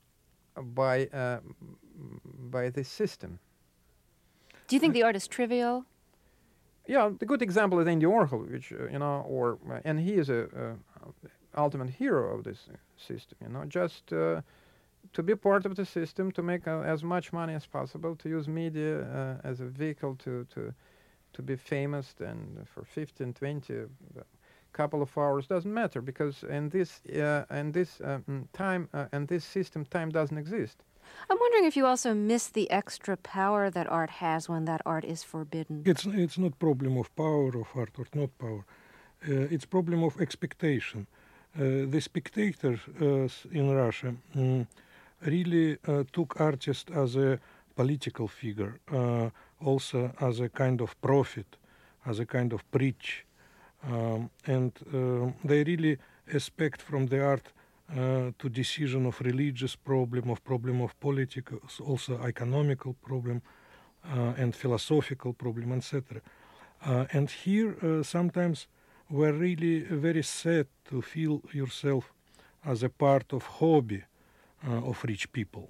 by uh, by the system. Do you think the art is trivial? Yeah, the good example is Andy Warhol, which uh, you know, or uh, and he is a, a ultimate hero of this uh, system. You know, just uh, to be part of the system, to make uh, as much money as possible, to use media uh, as a vehicle to to to be famous, and for fifteen, twenty, a couple of hours doesn't matter, because in this uh, in this uh, time uh, and this system, time doesn't exist. I'm wondering if you also miss the extra power that art has when that art is forbidden. It's it's not problem of power of art or not power. Uh, it's problem of expectation. Uh, the spectators uh, in Russia um, really uh, took artists as a political figure, uh, also as a kind of prophet, as a kind of preach, um, and uh, they really expect from the art Uh, to decision of religious problem, of problem of political, also economical problem, uh, and philosophical problem, et cetera. Uh, and here, uh, sometimes we're really very sad to feel yourself as a part of hobby uh, of rich people.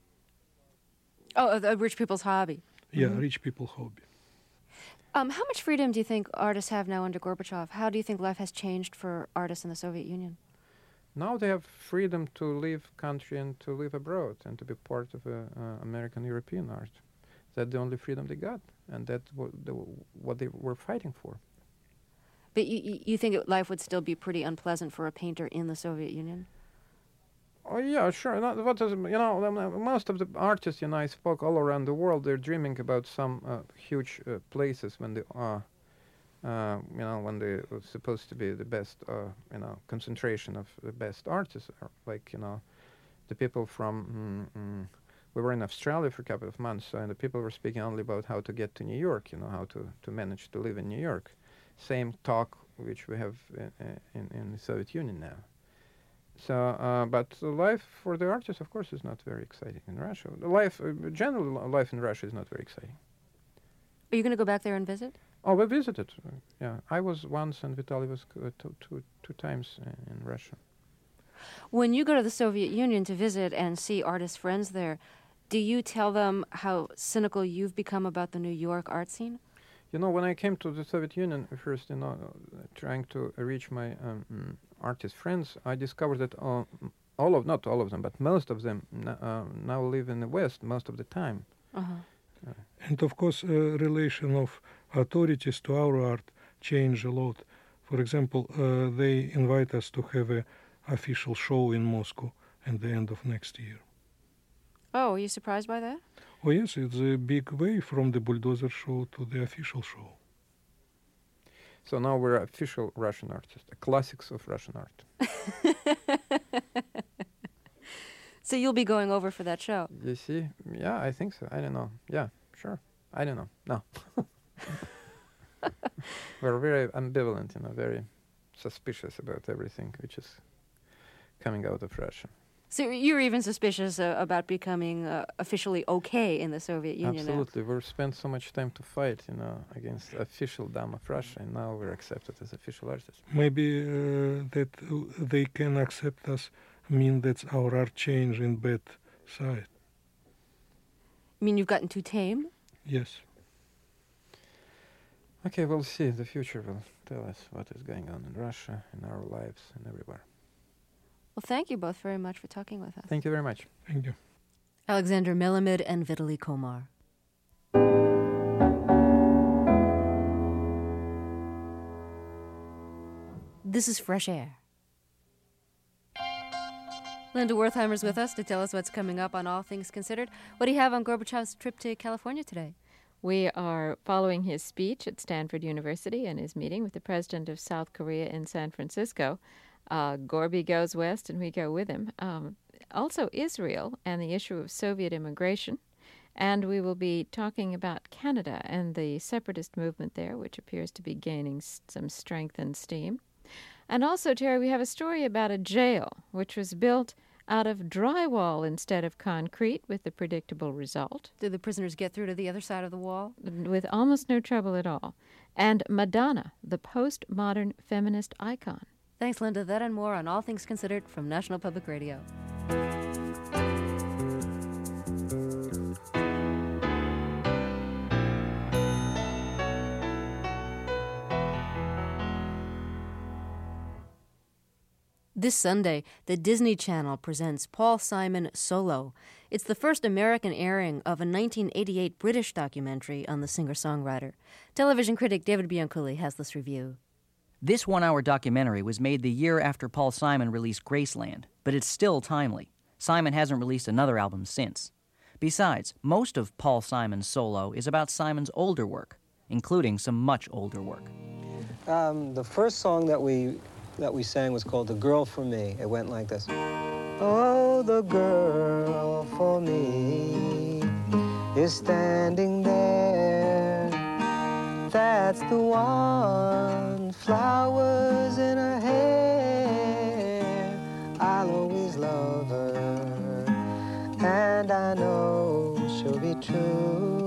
Oh, uh, rich people's hobby. Yeah, mm-hmm. Rich people's hobby. Um, how much freedom do you think artists have now under Gorbachev? How do you think life has changed for artists in the Soviet Union? Now they have freedom to leave country and to live abroad and to be part of uh, uh, American European art. That's the only freedom they got, and that's what they, what they were fighting for. But you, you think it, life would still be pretty unpleasant for a painter in the Soviet Union? Oh yeah, sure. Not, what is, you know, most of the artists, you know, I spoke all around the world. They're dreaming about some uh, huge uh, places when they are, uh, you know, when they're supposed to be the best, uh, you know, concentration of the best artists. Like, you know, the people from. Mm, mm, we were in Australia for a couple of months, and the people were speaking only about how to get to New York. You know, how to to manage to live in New York. Same talk which we have in in, in the Soviet Union now. So, uh, but life for the artists, of course, is not very exciting in Russia. The life, uh, general life in Russia is not very exciting. Are you going to go back there and visit? Oh, we visited. Uh, yeah, I was once, and Vitaly was uh, two, two, two times in, in Russia. When you go to the Soviet Union to visit and see artist friends there, do you tell them how cynical you've become about the New York art scene? You know, when I came to the Soviet Union first, you know, uh, trying to reach my um, artist friends, I discovered that all, all of, not all of them, but most of them n- uh, now live in the West most of the time. Uh-huh. Uh, and of course, uh, relation of authorities to our art change a lot. For example, uh, they invite us to have a official show in Moscow at the end of next year. Oh, are you surprised by that? Oh yes, it's a big way from the bulldozer show to the official show. So now we're official Russian artists, the classics of Russian art. So you'll be going over for that show? You see? Yeah, I think so. I don't know. Yeah, sure. I don't know. No. We're very ambivalent, you know, very suspicious about everything which is coming out of Russia. So you're even suspicious uh, about becoming uh, officially okay in the Soviet Union now? Absolutely. We've spent so much time to fight, you know, against officialdom of Russia, and now we're accepted as official artists. Maybe uh, that uh, they can accept us mean that our art change in bad side. You mean you've gotten too tame? Yes. Okay, we'll see. The future will tell us what is going on in Russia, in our lives, and everywhere. Well, thank you both very much for talking with us. Thank you very much. Thank you. Alexander Melamid and Vitaly Komar. This is Fresh Air. Linda Wertheimer's with us to tell us what's coming up on All Things Considered. What do you have on Gorbachev's trip to California today? We are following his speech at Stanford University and his meeting with the president of South Korea in San Francisco. Uh, Gorby goes west, and we go with him. Um, also, Israel and the issue of Soviet immigration. And we will be talking about Canada and the separatist movement there, which appears to be gaining s- some strength and steam. And also, Terry, we have a story about a jail, which was built out of drywall instead of concrete, with the predictable result. Did the prisoners get through to the other side of the wall? With almost no trouble at all. And Madonna, the postmodern feminist icon. Thanks, Linda. That and more on All Things Considered from National Public Radio. This Sunday, the Disney Channel presents Paul Simon Solo. It's the first American airing of a nineteen eighty-eight British documentary on the singer-songwriter. Television critic David Bianculli has this review. This one-hour documentary was made the year after Paul Simon released Graceland, but it's still timely. Simon hasn't released another album since. Besides, most of Paul Simon's solo is about Simon's older work, including some much older work. Um, the first song that we that we sang was called "The Girl for Me." It went like this: "Oh, the girl for me is standing there. That's the one, flowers in her hair. I'll always love her, and I know she'll be true.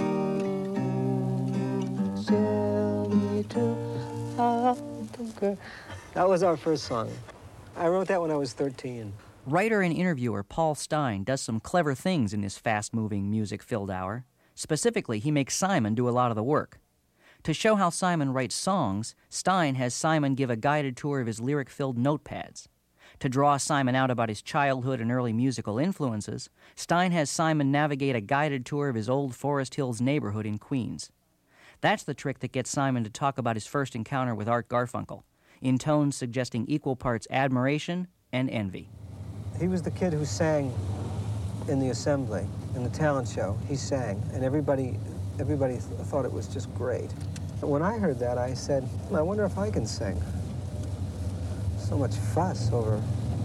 She'll be true. Oh, the girl." That was our first song. I wrote that when I was thirteen. Writer and interviewer Paul Stein does some clever things in this fast-moving, music-filled hour. Specifically, he makes Simon do a lot of the work. To show how Simon writes songs, Stein has Simon give a guided tour of his lyric-filled notepads. To draw Simon out about his childhood and early musical influences, Stein has Simon navigate a guided tour of his old Forest Hills neighborhood in Queens. That's the trick that gets Simon to talk about his first encounter with Art Garfunkel, in tones suggesting equal parts admiration and envy. He was the kid who sang in the assembly, in the talent show. He sang, and everybody, everybody th thought it was just great. But when I heard that, I said, I wonder if I can sing. So much fuss over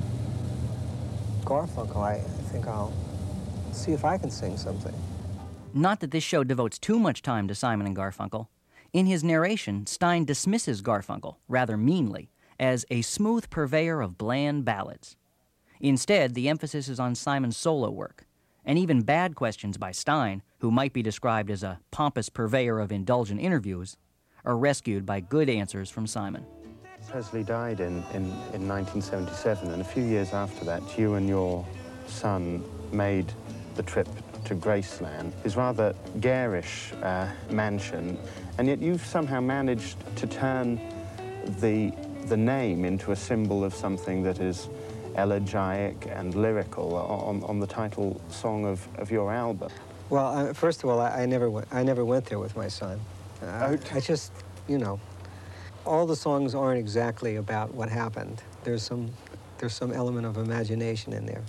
Garfunkel. I, I think I'll see if I can sing something. Not that this show devotes too much time to Simon and Garfunkel. In his narration, Stein dismisses Garfunkel, rather meanly, as a smooth purveyor of bland ballads. Instead, the emphasis is on Simon's solo work, and even bad questions by Stein, who might be described as a pompous purveyor of indulgent interviews, are rescued by good answers from Simon. Presley died in, in, in nineteen seventy-seven, and a few years after that, you and your son made the trip to Graceland, his rather garish uh, mansion, and yet you've somehow managed to turn the, the name into a symbol of something that is elegiac and lyrical on, on the title song of, of your album. Well, uh, first of all, I, I, never went, I never went there with my son. Uh, I just, you know, all the songs aren't exactly about what happened. There's some, there's some element of imagination in there.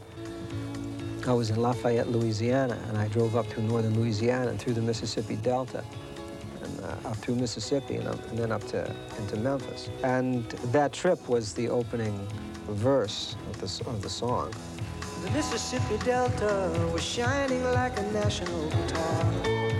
I was in Lafayette, Louisiana, and I drove up to northern Louisiana and through the Mississippi Delta, and uh, up through Mississippi and, up, and then up to into Memphis. And that trip was the opening verse of the, of the song. The Mississippi Delta was shining like a national guitar.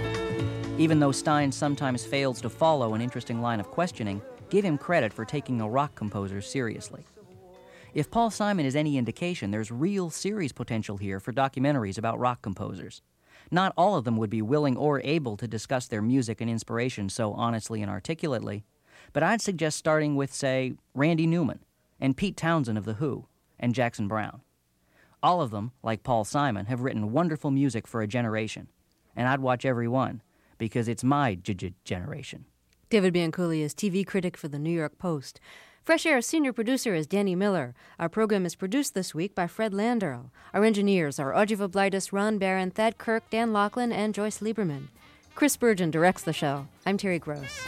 Even though Stein sometimes fails to follow an interesting line of questioning, give him credit for taking a rock composer seriously. If Paul Simon is any indication, there's real series potential here for documentaries about rock composers. Not all of them would be willing or able to discuss their music and inspiration so honestly and articulately, but I'd suggest starting with, say, Randy Newman and Pete Townsend of The Who and Jackson Browne. All of them, like Paul Simon, have written wonderful music for a generation, and I'd watch every one because it's my j- generation. David Bianculli is T V critic for the New York Post. Fresh Air's senior producer is Danny Miller. Our program is produced this week by Fred Landerl. Our engineers are Audrey Voblaitis, Ron Barron, Thad Kirk, Dan Laughlin, and Joyce Lieberman. Chris Spurgeon directs the show. I'm Terry Gross.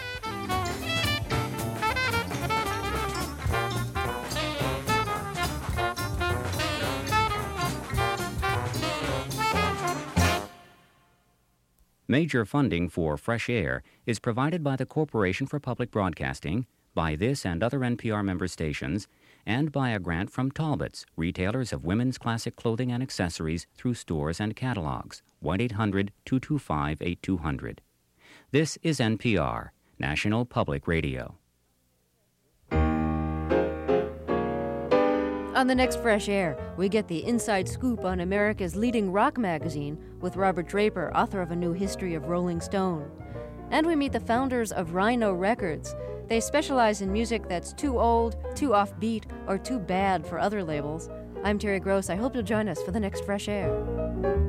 Major funding for Fresh Air is provided by the Corporation for Public Broadcasting, by this and other N P R member stations, and by a grant from Talbots, retailers of women's classic clothing and accessories through stores and catalogs. one eight hundred two two five eight two zero zero. This is N P R, National Public Radio. On the next Fresh Air, we get the inside scoop on America's leading rock magazine with Robert Draper, author of A New History of Rolling Stone. And we meet the founders of Rhino Records. They specialize in music that's too old, too offbeat, or too bad for other labels. I'm Terry Gross. I hope you'll join us for the next Fresh Air.